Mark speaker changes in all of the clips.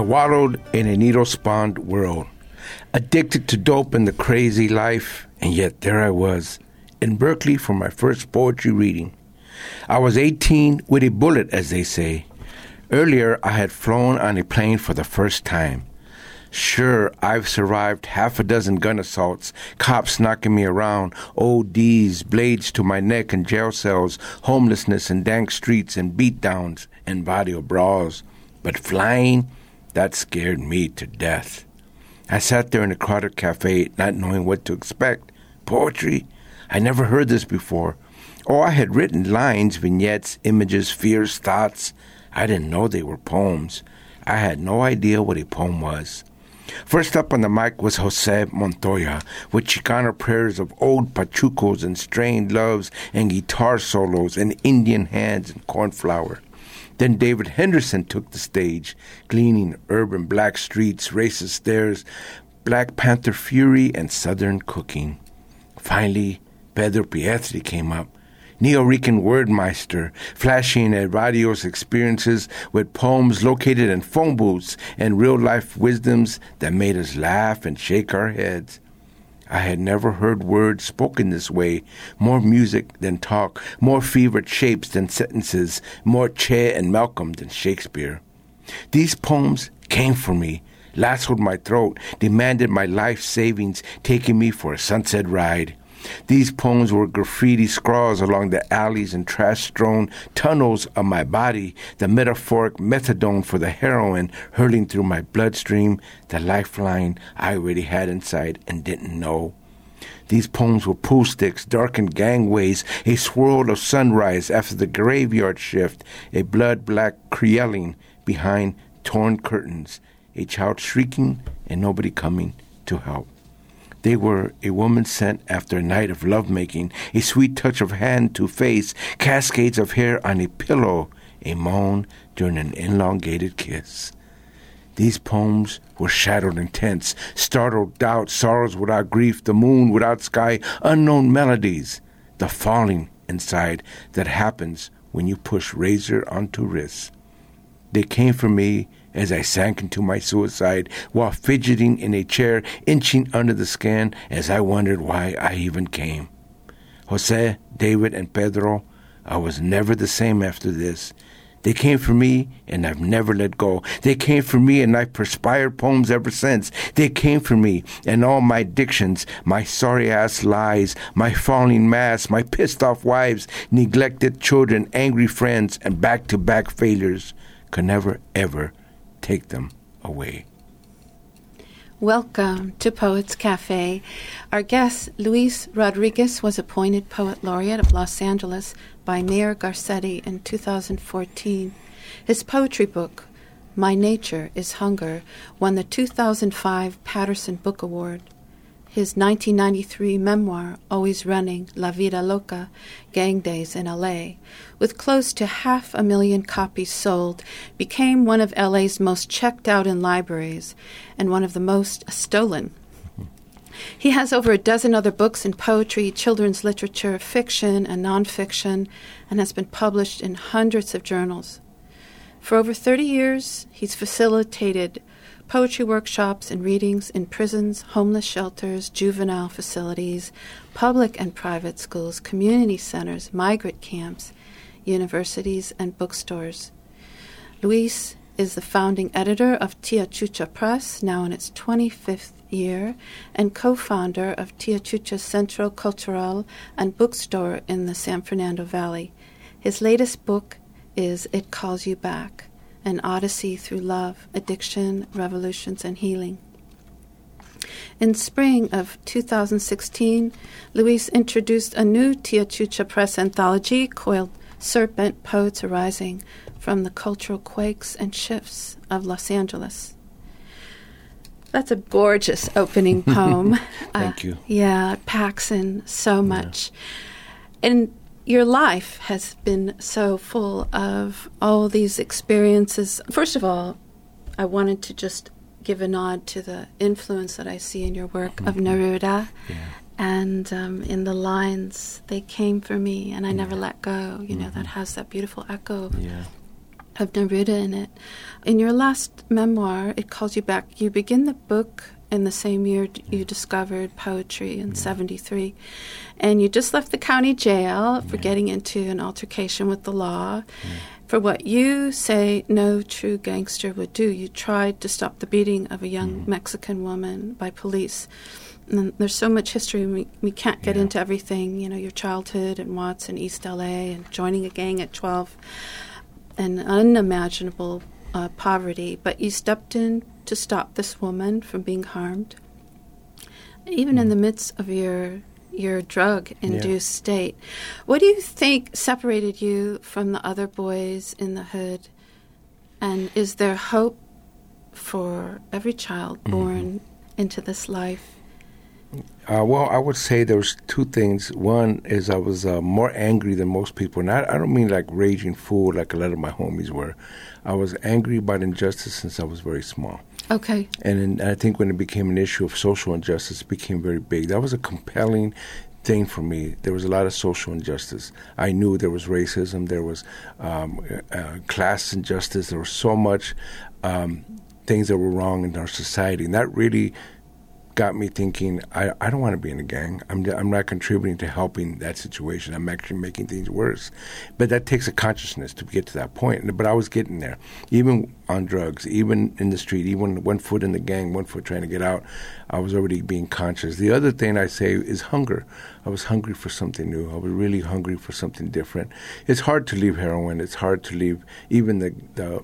Speaker 1: wallowed in a needle-spawned world, addicted to dope and the crazy life, and yet there I was, in Berkeley for my first poetry reading. I was 18 with a bullet, as they say. Earlier, I had flown on a plane for the first time. Sure, I've survived half a dozen gun assaults, cops knocking me around, ODs, blades to my neck and jail cells, homelessness and dank streets and beatdowns and barrio brawls. But flying, that scared me to death. I sat there in a crowded cafe, not knowing what to expect. Poetry? I never heard this before. Oh, I had written lines, vignettes, images, fears, thoughts. I didn't know they were poems. I had no idea what a poem was. First up on the mic was Jose Montoya, with Chicano prayers of old pachucos and strained loves and guitar solos and Indian hands and cornflower. Then David Henderson took the stage, gleaning urban black streets, racist stares, Black Panther fury, and Southern cooking. Finally, Pedro Pietri came up, Neo-Rican wordmeister, flashing at radio's experiences with poems located in phone booths and real-life wisdoms that made us laugh and shake our heads. I had never heard words spoken this way, more music than talk, more fevered shapes than sentences, more Che and Malcolm than Shakespeare. These poems came for me, lassoed my throat, demanded my life savings, taking me for a sunset ride. These poems were graffiti scrawls along the alleys and trash-strewn tunnels of my body, the metaphoric methadone for the heroin hurling through my bloodstream, the lifeline I already had inside and didn't know. These poems were pool sticks, darkened gangways, a swirl of sunrise after the graveyard shift, a blood-black creoling behind torn curtains, a child shrieking and nobody coming to help. They were a woman sent after a night of lovemaking, a sweet touch of hand to face, cascades of hair on a pillow, a moan during an elongated kiss. These poems were shadowed and tense, startled doubt, sorrows without grief, the moon without sky, unknown melodies, the falling inside that happens when you push razor onto wrists. They came for me as I sank into my suicide while fidgeting in a chair, inching under the skin as I wondered why I even came. Jose, David, and Pedro, I was never the same after this. They came for me, and I've never let go. They came for me, and I've perspired poems ever since. They came for me, and all my addictions, my sorry-ass lies, my falling masks, my pissed-off wives, neglected children, angry friends, and back-to-back failures could never, ever take them away.
Speaker 2: Welcome to Poets Cafe. Our guest, Luis Rodriguez, was appointed Poet Laureate of Los Angeles by Mayor Garcetti in 2014. His poetry book, My Nature is Hunger, won the 2005 Patterson Book Award. His 1993 memoir, Always Running, La Vida Loca, Gang Days in L.A., with close to 500,000 copies sold, became one of L.A.'s most checked out in libraries and one of the most stolen. He has over a dozen other books in poetry, children's literature, fiction, and nonfiction, and has been published in hundreds of journals. For over 30 years, he's facilitated poetry workshops and readings in prisons, homeless shelters, juvenile facilities, public and private schools, community centers, migrant camps, universities, and bookstores. Luis is the founding editor of Tia Chucha Press, now in its 25th year, and co-founder of Tia Chucha Centro Cultural and bookstore in the San Fernando Valley. His latest book is It Calls You Back, an odyssey through love, addiction, revolutions, and healing. In spring of 2016, Luis introduced a new Tia Chucha Press anthology called Serpent, Poets Arising from the Cultural Quakes and Shifts of Los Angeles. That's a gorgeous opening poem.
Speaker 1: Thank you.
Speaker 2: Yeah, it packs in so much. And your life has been so full of all these experiences. First of all, I wanted to just give a nod to the influence that I see in your work of Neruda.
Speaker 1: Yeah.
Speaker 2: And in the lines, they came for me and I never let go. You know, that has that beautiful echo.
Speaker 1: Yeah.
Speaker 2: of Neruda in it. In your last memoir, It Calls You Back, you begin the book in the same year you discovered poetry in 73. And you just left the county jail for getting into an altercation with the law. For what you say no true gangster would do. You tried to stop the beating of a young Mexican woman by police. And there's so much history, we can't get into everything, your childhood in Watts and East L.A. and joining a gang at 12 and unimaginable poverty. But you stepped in to stop this woman from being harmed, even in the midst of your drug-induced state. What do you think separated you from the other boys in the hood? And is there hope for every child born into this life?
Speaker 1: Well, I would say there was two things. One is I was more angry than most people. And I don't mean like raging fool like a lot of my homies were. I was angry about injustice since I was very small.
Speaker 2: Okay.
Speaker 1: And I think when it became an issue of social injustice, it became very big. That was a compelling thing for me. There was a lot of social injustice. I knew there was racism, there was class injustice, there was so much things that were wrong in our society. And that really got me thinking, I don't want to be in a gang. I'm not contributing to helping that situation. I'm actually making things worse. But that takes a consciousness to get to that point. But I was getting there, even on drugs, even in the street, even 1 foot in the gang, 1 foot trying to get out. I was already being conscious. The other thing I say is hunger. I was hungry for something new. I was really hungry for something different. It's hard to leave heroin. It's hard to leave even the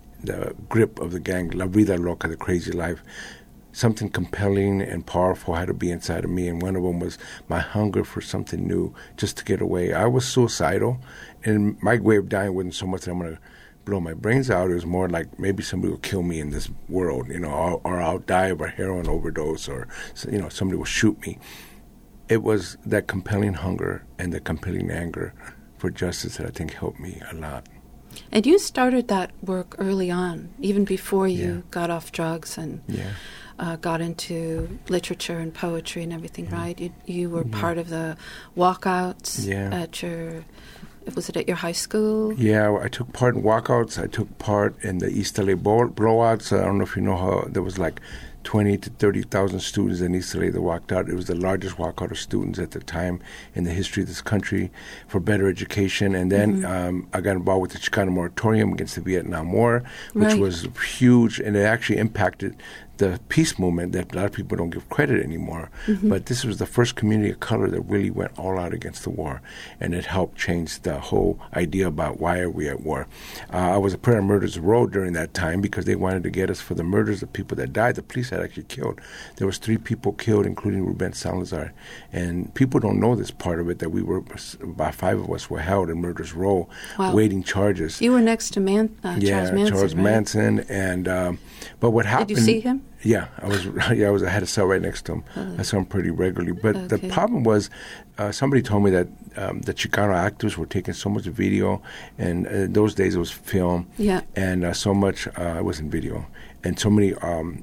Speaker 1: grip of the gang, La Vida Loca, the crazy life. Something compelling and powerful had to be inside of me, and one of them was my hunger for something new, just to get away. I was suicidal, and my way of dying wasn't so much that I'm going to blow my brains out. It was more like maybe somebody will kill me in this world, or I'll die of a heroin overdose, or somebody will shoot me. It was that compelling hunger and the compelling anger for justice that I think helped me a lot.
Speaker 2: And you started that work early on, even before you got off drugs and got into literature and poetry and everything, right? You were part of the walkouts at your high school? Yeah,
Speaker 1: I took part in walkouts. I took part in the East LA blowouts. I don't know if you know how there was like 20 to 30,000 students in East LA that walked out. It was the largest walkout of students at the time in the history of this country for better education. And then I got involved with the Chicano Moratorium against the Vietnam War, which was huge, and it actually impacted the peace movement that a lot of people don't give credit anymore. But this was the first community of color that really went all out against the war, and it helped change the whole idea about why are we at war. I was a prayer on Murderers Row during that time because they wanted to get us for the murders of people that died. The police had actually killed. There was 3 people killed, including Ruben Salazar. And people don't know this part of it, that we were, about 5 of us were held in Murderers Row, waiting charges.
Speaker 2: You were next to Charles Manson,
Speaker 1: Charles Manson. And but what happened?
Speaker 2: Did you see him?
Speaker 1: Yeah, I had a cell right next to him. I saw him pretty regularly. But the problem was, somebody told me that the Chicano actors were taking so much video, and in those days it was film, and so much it wasn't video, and so many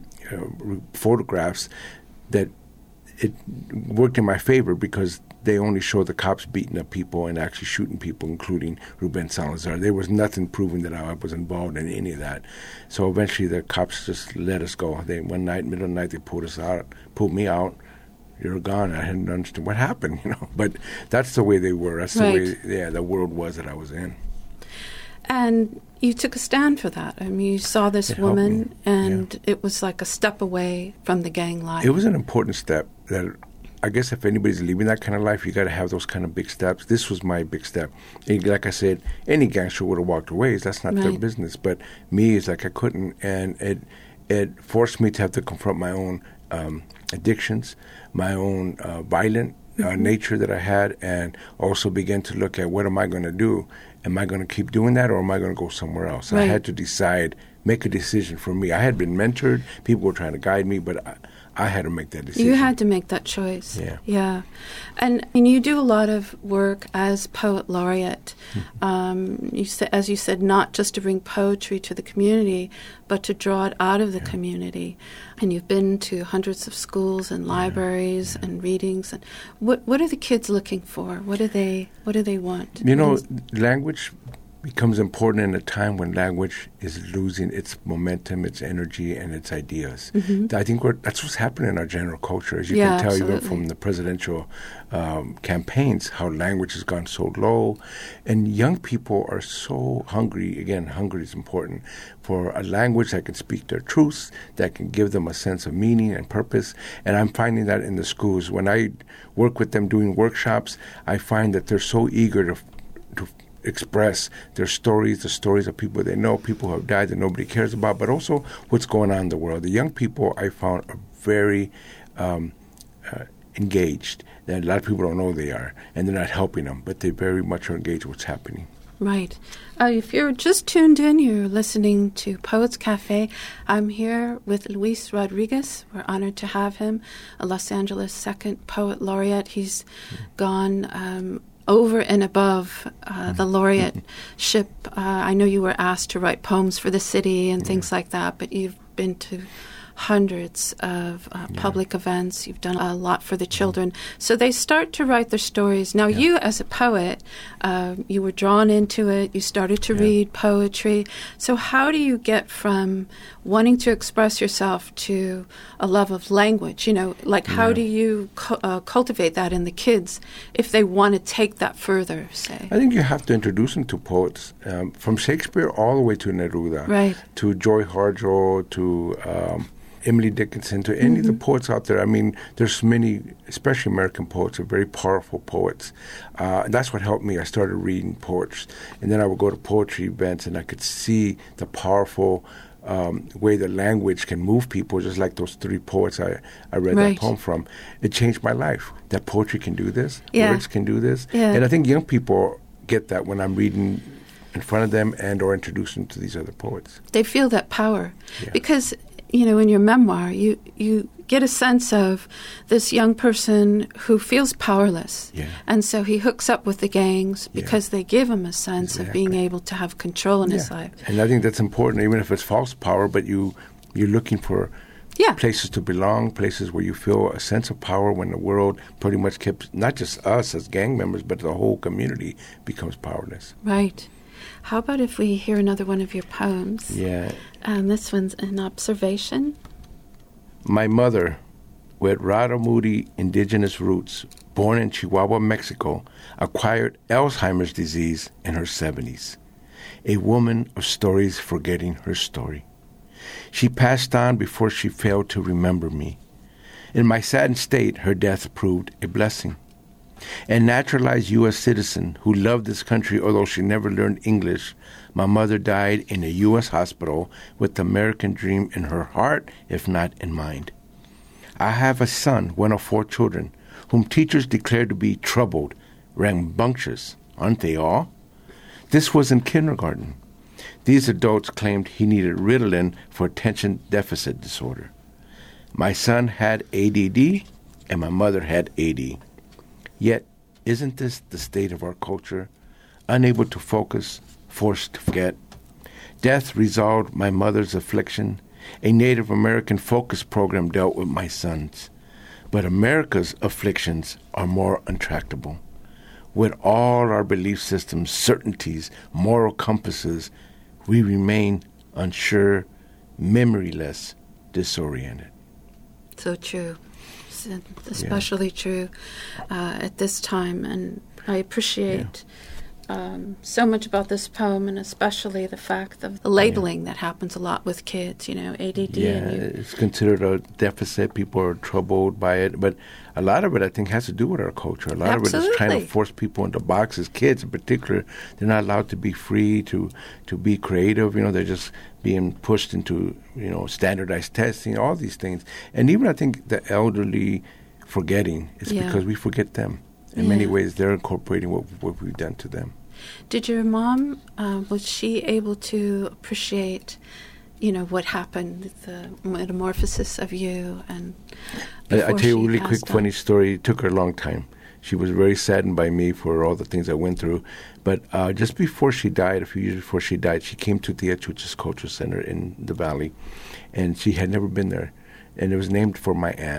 Speaker 1: photographs that it worked in my favor because they only showed the cops beating up people and actually shooting people, including Ruben Salazar. There was nothing proving that I was involved in any of that. So eventually the cops just let us go. One night, middle of the night, they pulled me out. You're gone. I hadn't understood what happened, But that's the way they were. That's the way, the world was that I was in.
Speaker 2: And you took a stand for that. I mean, you saw this woman, and it was like a step away from the gang life.
Speaker 1: It was an important step that I guess if anybody's living that kind of life, you got to have those kind of big steps. This was my big step. And like I said, any gangster would have walked away. That's not their business. But me, it's like I couldn't. And it forced me to have to confront my own addictions, my own violent nature that I had, and also begin to look at what am I going to do? Am I going to keep doing that, or am I going to go somewhere else? I had to decide, make a decision for me. I had been mentored. People were trying to guide me, but I had to make that decision.
Speaker 2: You had to make that choice. Yeah. And you do a lot of work as poet laureate. As you said, not just to bring poetry to the community, but to draw it out of the community. And you've been to hundreds of schools and libraries and readings. And what are the kids looking for? What do they want?
Speaker 1: Language becomes important in a time when language is losing its momentum, its energy, and its ideas.
Speaker 2: Mm-hmm.
Speaker 1: I think that's what's happening in our general culture. As you
Speaker 2: Yeah,
Speaker 1: can tell,
Speaker 2: absolutely.
Speaker 1: even from the presidential campaigns, how language has gone so low. And young people are so hungry. Again, hungry is important for a language that can speak their truths, that can give them a sense of meaning and purpose. And I'm finding that in the schools. When I work with them doing workshops, I find that they're so eager to express their stories, the stories of people they know, people who have died that nobody cares about, but also what's going on in the world. The young people, I found, are very engaged. And a lot of people don't know they are, and they're not helping them, but they very much are engaged with what's happening.
Speaker 2: Right. If you're just tuned in, you're listening to Poets Cafe. I'm here with Luis Rodriguez. We're honored to have him, a Los Angeles second poet laureate. He's gone over and above the laureateship. I know you were asked to write poems for the city and things like that, but you've been to hundreds of public events. You've done a lot for the children. So they start to write their stories. Now, you as a poet, you were drawn into it. You started to read poetry. So how do you get from wanting to express yourself to a love of language? You know, like how do you cultivate that in the kids if they want to take that further, say?
Speaker 1: I think you have to introduce them to poets, from Shakespeare all the way to Neruda,
Speaker 2: Right.
Speaker 1: to Joy Harjo, to Emily Dickinson, to any of the poets out there. I mean, there's many, especially American poets, are very powerful poets. And that's what helped me. I started reading poets. And then I would go to poetry events, and I could see the powerful way that language can move people, just like those three poets I read that poem from. It changed my life. That poetry can do this. Words can do this.
Speaker 2: Yeah.
Speaker 1: And I think young people get that when I'm reading in front of them and or introduce them to these other poets.
Speaker 2: They feel that power. Because, you know, in your memoir, you get a sense of this young person who feels powerless. And so he hooks up with the gangs because they give him a sense of being able to have control in his life.
Speaker 1: And I think that's important, even if it's false power, but you're looking for places to belong, places where you feel a sense of power when the world pretty much kept, not just us as gang members, but the whole community becomes powerless.
Speaker 2: Right. How about if we hear another one of your poems?
Speaker 1: Yeah.
Speaker 2: This one's an observation.
Speaker 1: My mother, with Rarámuri indigenous roots, born in Chihuahua, Mexico, acquired Alzheimer's disease in her 70s. A woman of stories forgetting her story. She passed on before she failed to remember me. In my saddened state, her death proved a blessing. A naturalized U.S. citizen who loved this country, although she never learned English, my mother died in a U.S. hospital with the American dream in her heart, if not in mind. I have a son, one of 4 children, whom teachers declared to be troubled, rambunctious. Aren't they all? This was in kindergarten. These adults claimed he needed Ritalin for attention deficit disorder. My son had ADD, and my mother had AD. Yet, isn't this the state of our culture? Unable to focus, forced to forget. Death resolved my mother's affliction. A Native American focus program dealt with my sons. But America's afflictions are more untractable. With all our belief systems, certainties, moral compasses, we remain unsure, memoryless, disoriented.
Speaker 2: So true. Especially true at this time, and I appreciate so much about this poem, and especially the fact of the labeling that happens a lot with kids, you know, ADD.
Speaker 1: It's considered a deficit. People are troubled by it, but a lot of it, I think, has to do with our culture. A lot of it is trying to force people into boxes. Kids in particular, they're not allowed to be free, to be creative. You know, they're just being pushed into, you know, standardized testing, all these things. And even I think the elderly forgetting is because we forget them. In many ways, they're incorporating what we've done to them.
Speaker 2: Did your mom, was she able to appreciate, you know, what happened, the metamorphosis of you? And
Speaker 1: I tell you a really quick, funny story. It took her a long time. She was very saddened by me for all the things I went through. But just before she died, a few years before she died, she came to the Achuchas Culture Center in the Valley, and she had never been there. And it was named for my aunt.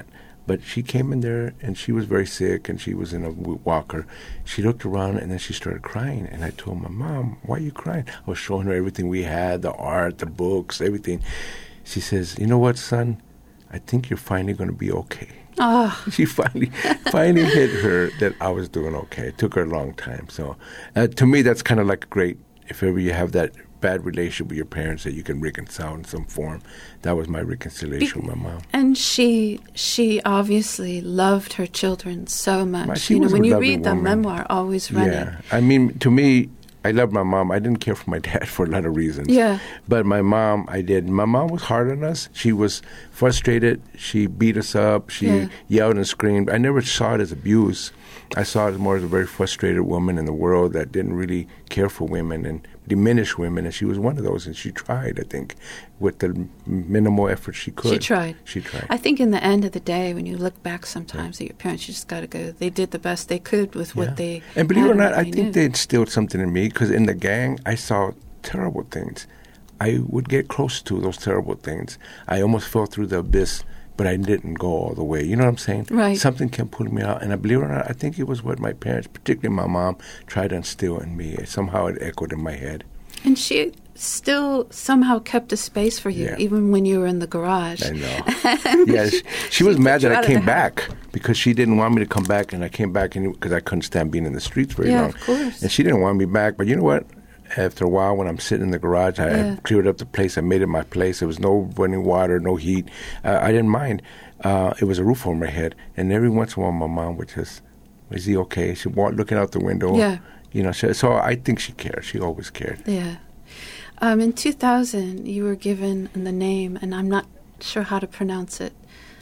Speaker 1: But she came in there, and she was very sick, and she was in a walker. She looked around, and then she started crying. And I told my mom, why are you crying? I was showing her everything we had, the art, the books, everything. She says, you know what, son? I think you're finally going to be okay.
Speaker 2: Oh.
Speaker 1: She finally hit her that I was doing okay. It took her a long time. So to me, that's kind of like great. If ever you have that bad relationship with your parents that you can reconcile in some form. That was my reconciliation with my mom.
Speaker 2: And she obviously loved her children so much.
Speaker 1: She was
Speaker 2: when
Speaker 1: a
Speaker 2: you
Speaker 1: lovely
Speaker 2: read the
Speaker 1: woman.
Speaker 2: memoir, Always Running.
Speaker 1: Yeah. I mean, to me, I loved my mom. I didn't care for my dad for a lot of reasons.
Speaker 2: Yeah.
Speaker 1: But my mom, I did. My mom was hard on us. She was frustrated. She beat us up. She yelled and screamed. I never saw it as abuse. I saw it more as a very frustrated woman in the world that didn't really care for women and diminish women, and she was one of those, and she tried, I think, with the minimal effort she could. She tried.
Speaker 2: I think in the end of the day, when you look back sometimes at your parents, you just got to go, they did the best they could with what they
Speaker 1: And believe it or not, I
Speaker 2: knew.
Speaker 1: think they instilled something in me, because in the gang, I saw terrible things. I would get close to those terrible things. I almost fell through the abyss, but I didn't go all the way. You know what I'm saying?
Speaker 2: Right.
Speaker 1: Something kept pulling me out. And I believe it or not, I think it was what my parents, particularly my mom, tried to instill in me. Somehow it echoed in my head.
Speaker 2: And she still somehow kept a space for you, even when you were in the garage.
Speaker 1: I know. Yes, she was mad that I came back because she didn't want me to come back, and I came back because I couldn't stand being in the streets very long.
Speaker 2: Yeah, of course.
Speaker 1: And she didn't want me back. But you know what? After a while, when I'm sitting in the garage, I cleared up the place. I made it my place. There was no running water, no heat. I didn't mind. It was a roof over my head. And every once in a while, my mom would just, is he okay? She'd walk looking out the window.
Speaker 2: Yeah.
Speaker 1: You know, so I think she cared. She always cared.
Speaker 2: Yeah. In 2000, you were given the name, and I'm not sure how to pronounce it,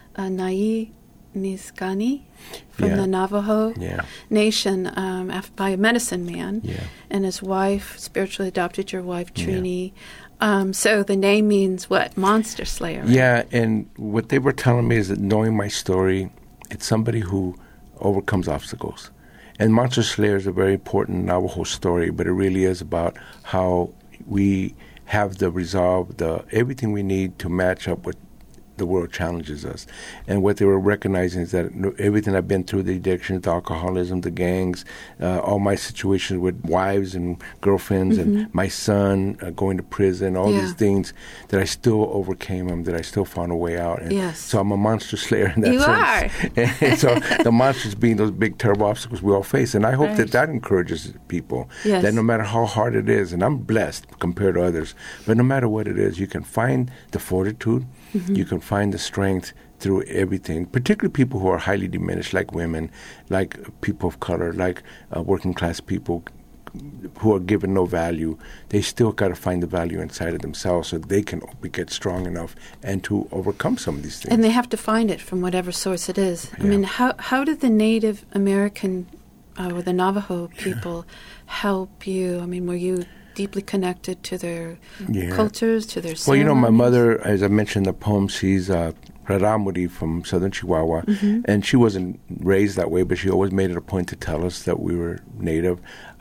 Speaker 2: Nai Nizgani from the Navajo Nation by a medicine man.
Speaker 1: Yeah.
Speaker 2: And his wife spiritually adopted your wife, Trini. So the name means what? Monster Slayer. Right?
Speaker 1: Yeah, and what they were telling me is that knowing my story, it's somebody who overcomes obstacles. And Monster Slayer is a very important Navajo story, but it really is about how we have the resolve, everything we need to match up with the world challenges us. And what they were recognizing is that everything I've been through, the addictions, the alcoholism, the gangs, all my situations with wives and girlfriends and my son going to prison, all these things, that I still overcame them, that I still found a way out. And so I'm a monster slayer in that sense.
Speaker 2: You are.
Speaker 1: And so the monsters being those big, terrible obstacles we all face. And I hope that encourages people, that no matter how hard it is, and I'm blessed compared to others, but no matter what it is, you can find the fortitude, you can find the strength through everything, particularly people who are highly diminished, like women, like people of color, like working class people who are given no value. They still got to find the value inside of themselves so they can get strong enough and to overcome some of these things.
Speaker 2: And they have to find it from whatever source it is. I mean, how did the Native American or the Navajo people help you? I mean, were you deeply connected to their cultures, to their ceremonies?
Speaker 1: Well, you know, my mother, as I mentioned in the poem, she's Raramuri from southern Chihuahua, and she wasn't raised that way, but she always made it a point to tell us that we were Native.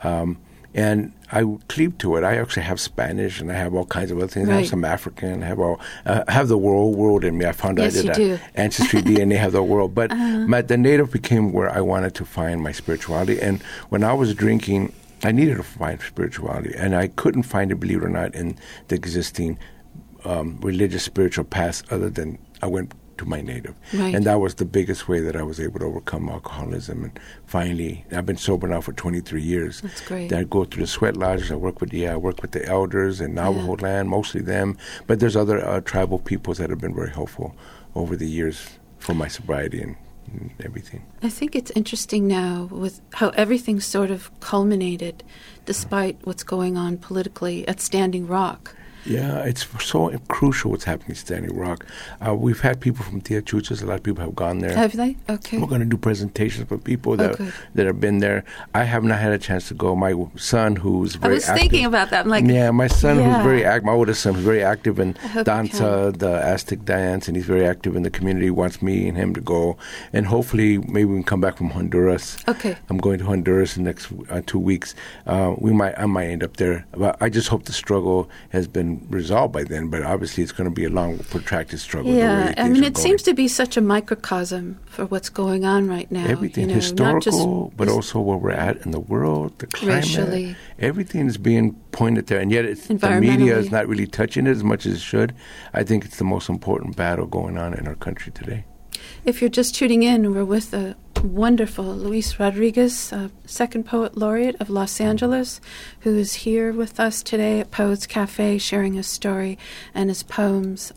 Speaker 1: And I cleave to it. I actually have Spanish, and I have all kinds of other things. I have some African. I have the world in me. I found out I did Ancestry DNA, have the world. But the Native became where I wanted to find my spirituality. And when I was drinking, I needed to find spirituality, and I couldn't find it, believe it or not, in the existing religious spiritual paths other than I went to my Native. And that was the biggest way that I was able to overcome alcoholism. And finally, I've been sober now for 23 years.
Speaker 2: That's great.
Speaker 1: I go through the sweat lodges. I work with the elders in Navajo land, mostly them. But there's other tribal peoples that have been very helpful over the years for my sobriety and everything.
Speaker 2: I think it's interesting now with how everything's sort of culminated despite what's going on politically at Standing Rock.
Speaker 1: Yeah, it's so crucial what's happening at Standing Rock. We've had people from Tia Chuchas. A lot of people have gone there.
Speaker 2: Have they? Okay.
Speaker 1: We're going to do presentations for people that have been there. I have not had a chance to go. My son, who's very active. I was
Speaker 2: thinking about that. I'm like,
Speaker 1: my son, who's very active, my oldest son, who's very active in danza, the Aztec dance, and he's very active in the community, wants me and him to go. And hopefully, maybe we can come back from Honduras.
Speaker 2: Okay.
Speaker 1: I'm going to Honduras in the next 2 weeks. I might end up there. But I just hope the struggle has been been resolved by then, but obviously it's going to be a long, protracted struggle.
Speaker 2: Yeah, I mean, it seems to be such a microcosm for what's going on right now.
Speaker 1: Everything historical, but also where we're at in the world, the climate.
Speaker 2: Racially.
Speaker 1: Everything is being pointed there, and yet the media is not really touching it as much as it should. I think it's the most important battle going on in our country today.
Speaker 2: If you're just tuning in, we're with the wonderful Luis Rodriguez, second poet laureate of Los Angeles, who is here with us today at Poets Cafe sharing his story and his poems.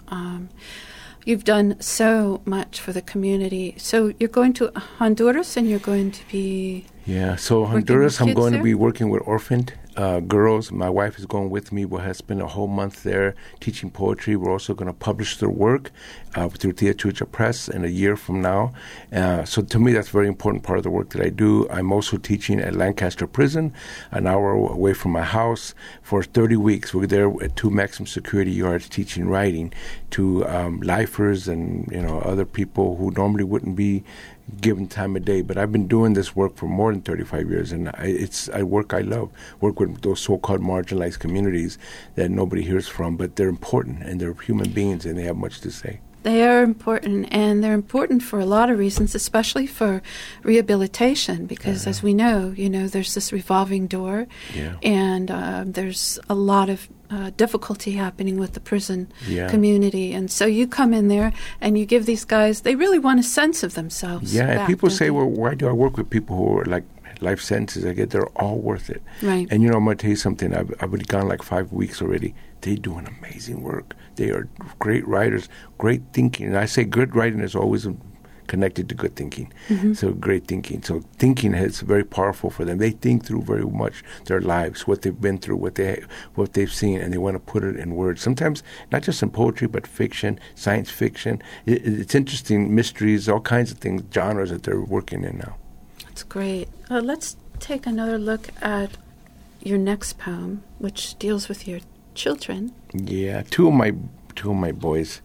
Speaker 2: You've done so much for the community. So you're going to Honduras and you're going to be...
Speaker 1: Yeah, so Honduras, I'm going to be working with orphaned girls. My wife is going with me. We'll spend a whole month there teaching poetry. We're also going to publish their work through Tia Chucha Press in a year from now. So to me, that's a very important part of the work that I do. I'm also teaching at Lancaster Prison, an hour away from my house, for 30 weeks. We're there at 2 maximum security yards teaching writing to lifers and other people who normally wouldn't be given time of day. But I've been doing this work for more than 35 years, and it's work I love. Work with those so-called marginalized communities that nobody hears from, but they're important, and they're human beings, and they have much to say.
Speaker 2: They are important, and they're important for a lot of reasons, especially for rehabilitation, because as we know, there's this revolving door, and there's a lot of difficulty happening with the prison community. And so you come in there and you give these guys, they really want a sense of themselves.
Speaker 1: Yeah, and people say, well, why do I work with people who are like life sentences? I get they're all worth it.
Speaker 2: Right.
Speaker 1: And I'm going to tell you something. I've already gone like 5 weeks already. They do an amazing work. They are great writers, great thinking. And I say good writing is always connected to good thinking. So great thinking. So thinking is very powerful for them. They think through very much their lives, what they've been through, what they've seen, and they want to put it in words. Sometimes not just in poetry, but fiction, science fiction. It's interesting, mysteries, all kinds of things, genres that they're working in now.
Speaker 2: That's great. Let's take another look at your next poem, which deals with your children.
Speaker 1: Yeah, two of my boys.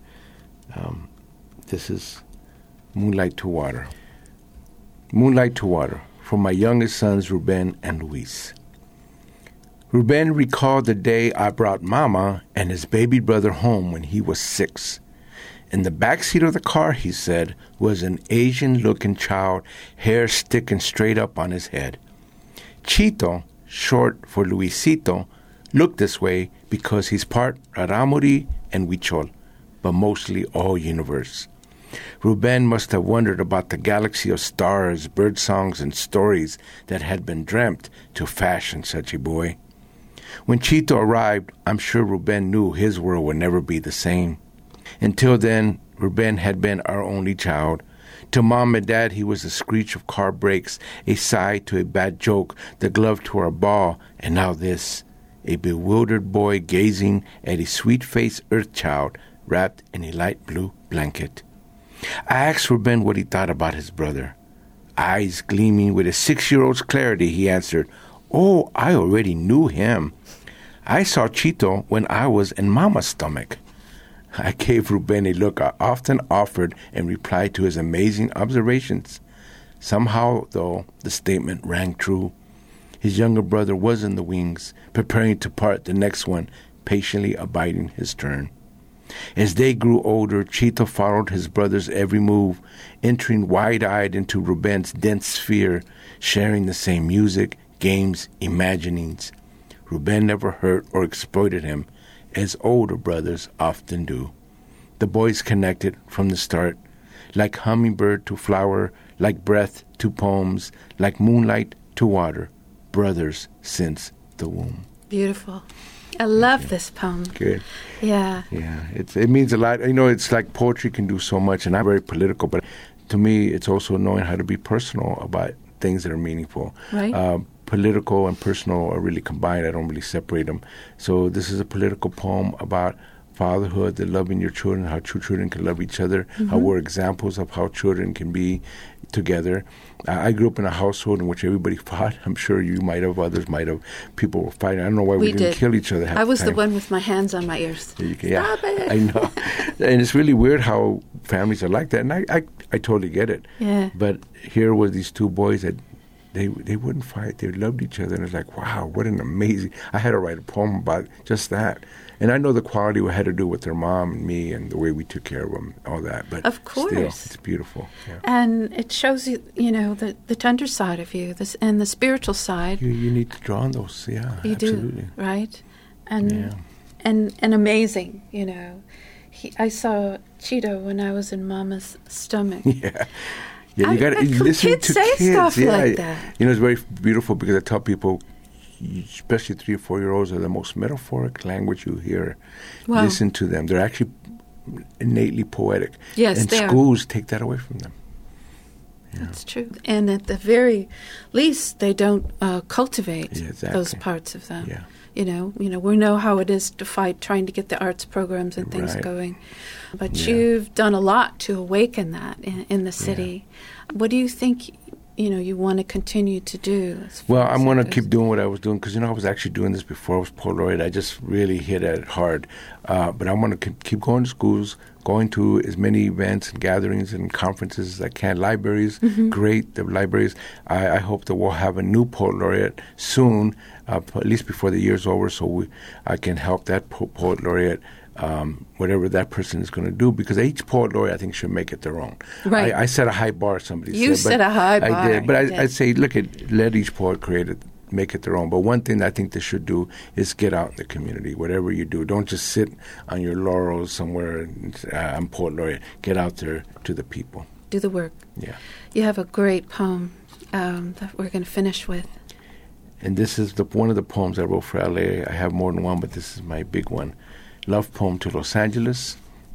Speaker 1: This is Moonlight to Water. Moonlight to Water, from my youngest sons, Ruben and Luis. Ruben recalled the day I brought Mama and his baby brother home when he was 6. In the backseat of the car, he said, was an Asian-looking child, hair sticking straight up on his head. Chito, short for Luisito, looked this way because he's part Raramuri and Huichol, but mostly all universe. Ruben must have wondered about the galaxy of stars, birdsongs, and stories that had been dreamt to fashion such a boy. When Chito arrived, I'm sure Ruben knew his world would never be the same. Until then, Ruben had been our only child. To Mom and Dad, he was a screech of car brakes, a sigh to a bad joke, the glove to our ball, and now this, a bewildered boy gazing at a sweet-faced earth child wrapped in a light blue blanket. I asked Ruben what he thought about his brother. Eyes gleaming with a 6-year-old's clarity, he answered, "Oh, I already knew him. I saw Chito when I was in Mama's stomach." I gave Ruben a look I often offered in reply to his amazing observations. Somehow, though, the statement rang true. His younger brother was in the wings, preparing to part the next one, patiently abiding his turn. As they grew older, Chito followed his brother's every move, entering wide-eyed into Ruben's dense sphere, sharing the same music, games, imaginings. Ruben never hurt or exploited him, as older brothers often do. The boys connected from the start, like hummingbird to flower, like breath to poems, like moonlight to water, brothers since the womb.
Speaker 2: Beautiful. I love this poem.
Speaker 1: Good.
Speaker 2: Yeah.
Speaker 1: Yeah, it means a lot. It's like poetry can do so much, and I'm very political, but to me, it's also knowing how to be personal about things that are meaningful.
Speaker 2: Right.
Speaker 1: Political and personal are really combined. I don't really separate them. So this is a political poem about fatherhood, the loving your children, how children can love each other, how we're examples of how children can be together. I grew up in a household in which everybody fought. I'm sure you might have, others might have. People were fighting. I don't know why we didn't kill each other half
Speaker 2: I was
Speaker 1: the
Speaker 2: the
Speaker 1: time.
Speaker 2: one with my hands on my ears.
Speaker 1: Yeah,
Speaker 2: Stop it.
Speaker 1: I know. And it's really weird how families are like that. And I totally get it.
Speaker 2: Yeah.
Speaker 1: But here were these two boys that they wouldn't fight. They loved each other. And it's like, wow, what an amazing... I had to write a poem about just that. And I know the quality had to do with their mom and me and the way we took care of them, all that. But
Speaker 2: of course,
Speaker 1: still, it's beautiful. Yeah.
Speaker 2: And it shows you, the tender side of you, and the spiritual side.
Speaker 1: You need to draw on those, yeah.
Speaker 2: You
Speaker 1: absolutely.
Speaker 2: do, right? And amazing, I saw Cheeto when I was in Mama's stomach.
Speaker 1: Yeah. Yeah, you got to listen
Speaker 2: kids
Speaker 1: to
Speaker 2: say
Speaker 1: kids.
Speaker 2: Stuff
Speaker 1: yeah,
Speaker 2: like that.
Speaker 1: It's very beautiful because I tell people, especially 3 or 4-year-olds, are the most metaphoric language you hear.
Speaker 2: Wow.
Speaker 1: Listen to them. They're actually innately poetic.
Speaker 2: Yes,
Speaker 1: and
Speaker 2: they
Speaker 1: schools take that away from them. Yeah.
Speaker 2: That's true. And at the very least, they don't cultivate those parts of them.
Speaker 1: Yeah.
Speaker 2: We know how it is to fight, trying to get the arts programs and things going. But you've done a lot to awaken that in the city. Yeah. What do you think, you want to continue to do?
Speaker 1: Well, I'm going to keep doing what I was doing because, I was actually doing this before I was poet laureate. I just really hit at it hard. But I'm going to keep going to schools, going to as many events and gatherings and conferences as I can. Libraries, great, the libraries. I hope that we'll have a new poet laureate soon, at least before the year's over, so I can help that poet laureate, whatever that person is going to do, because each poet laureate, I think, should make it their own.
Speaker 2: Right.
Speaker 1: I set a high bar, somebody said.
Speaker 2: You set a high bar.
Speaker 1: I did. But I'd say, let each poet make it their own. But one thing I think they should do is get out in the community, whatever you do. Don't just sit on your laurels somewhere and I'm poet laureate. Get out there to the people.
Speaker 2: Do the work.
Speaker 1: Yeah.
Speaker 2: You have a great poem that we're going to finish with.
Speaker 1: And this is one of the poems I wrote for LA. I have more than one, but this is my big one. Love poem to Los Angeles.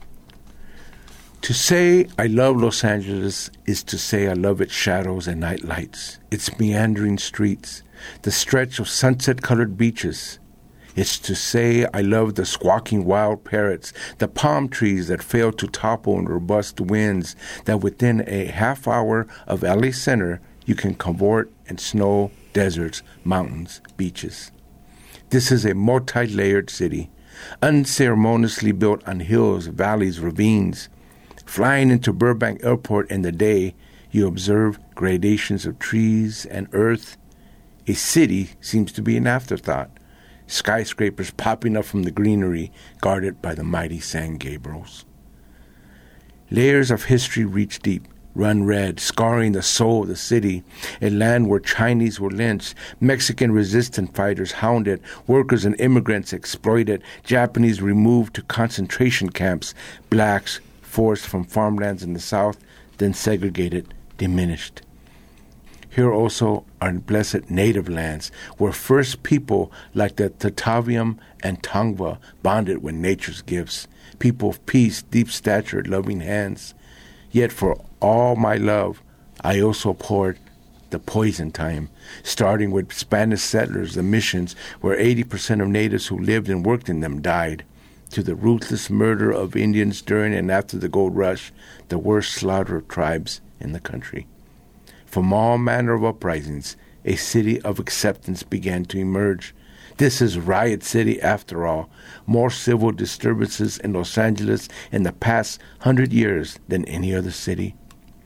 Speaker 1: To say I love Los Angeles is to say I love its shadows and night lights, its meandering streets, the stretch of sunset-colored beaches. It's to say I love the squawking wild parrots, the palm trees that fail to topple in robust winds, that within a half hour of LA Center you can cavort in snow, deserts, mountains, beaches. This is a multi-layered city, unceremoniously built on hills, valleys, ravines. Flying into Burbank Airport in the day, you observe gradations of trees and earth. A city seems to be an afterthought, skyscrapers popping up from the greenery, guarded by the mighty San Gabriels. Layers of history reach deep, run red, scarring the soul of the city, a land where Chinese were lynched, Mexican resistance fighters hounded, workers and immigrants exploited, Japanese removed to concentration camps, blacks forced from farmlands in the South, then segregated, diminished. Here also are blessed native lands, where first people like the Tataviam and Tongva bonded with nature's gifts, people of peace, deep-statured, loving hands. Yet for all my love, I also poured the poison time, starting with Spanish settlers, the missions, where 80% of natives who lived and worked in them died, to the ruthless murder of Indians during and after the gold rush, the worst slaughter of tribes in the country. From all manner of uprisings, a city of acceptance began to emerge. This is Riot City after all. More civil disturbances in Los Angeles in the past 100 years than any other city.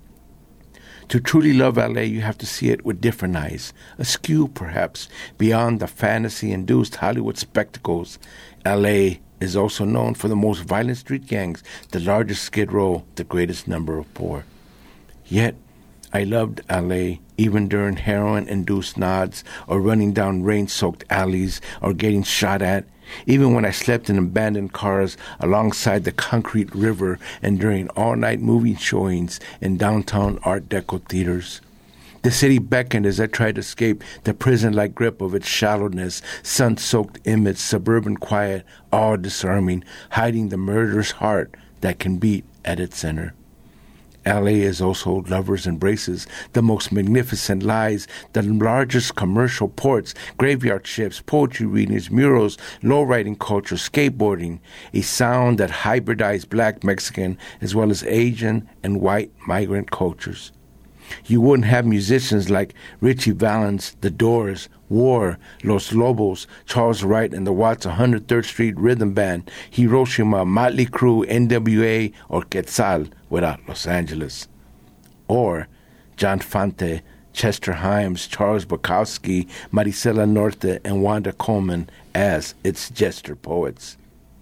Speaker 1: To truly love LA, you have to see it with different eyes, askew perhaps, beyond the fantasy-induced Hollywood spectacles. LA is also known for the most violent street gangs, the largest Skid Row, the greatest number of poor. Yet, I loved LA even during heroin-induced nods or running down rain-soaked alleys or getting shot at, even when I slept in abandoned cars alongside the concrete river and during all-night movie showings in downtown Art Deco theaters. The city beckoned as I tried to escape the prison-like grip of its shallowness, sun-soaked image, suburban quiet, all disarming, hiding the murderous heart that can beat at its center. LA is also lovers' embraces, the most magnificent lies, the largest commercial ports, graveyard ships, poetry readings, murals, lowriding culture, skateboarding, a sound that hybridized black, Mexican, as well as Asian and white migrant cultures. You wouldn't have musicians like Richie Valens, The Doors, War, Los Lobos, Charles Wright and the Watts 103rd Street Rhythm Band, Hiroshima, Motley Crue, NWA, or Quetzal without Los Angeles. Or John Fante, Chester Himes, Charles Bukowski, Marisela Norte, and Wanda Coleman as its jester poets.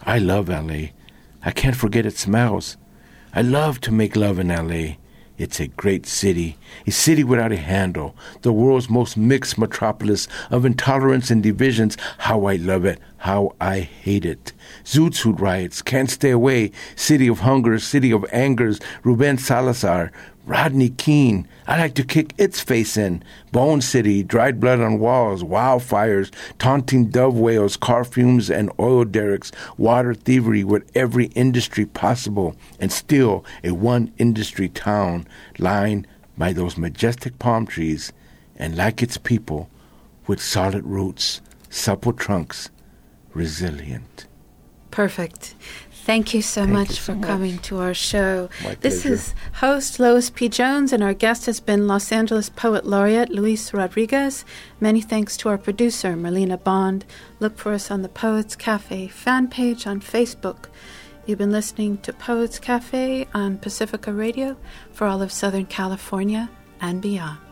Speaker 1: I love L.A. I can't forget its smells. I love to make love in L.A. It's a great city, a city without a handle, the world's most mixed metropolis of intolerance and divisions. How I love it, how I hate it. Zoot Suit riots, Can't Stay Away, City of Hunger, City of Angers, Ruben Salazar, Rodney King. I like to kick its face in. Bone City, dried blood on walls, wildfires, taunting dove whales, car fumes and oil derricks, water thievery with every industry possible, and still a one-industry town lined by those majestic palm trees and, like its people, with solid roots, supple trunks, resilient.
Speaker 2: Perfect. Thank you so much for coming to our show.
Speaker 1: My
Speaker 2: This
Speaker 1: pleasure.
Speaker 2: is host Lois P. Jones, and our guest has been Los Angeles Poet Laureate Luis Rodriguez. Many thanks to our producer, Merlina Bond. Look for us on the Poets Cafe fan page on Facebook. You've been listening to Poets Cafe on Pacifica Radio for all of Southern California and beyond.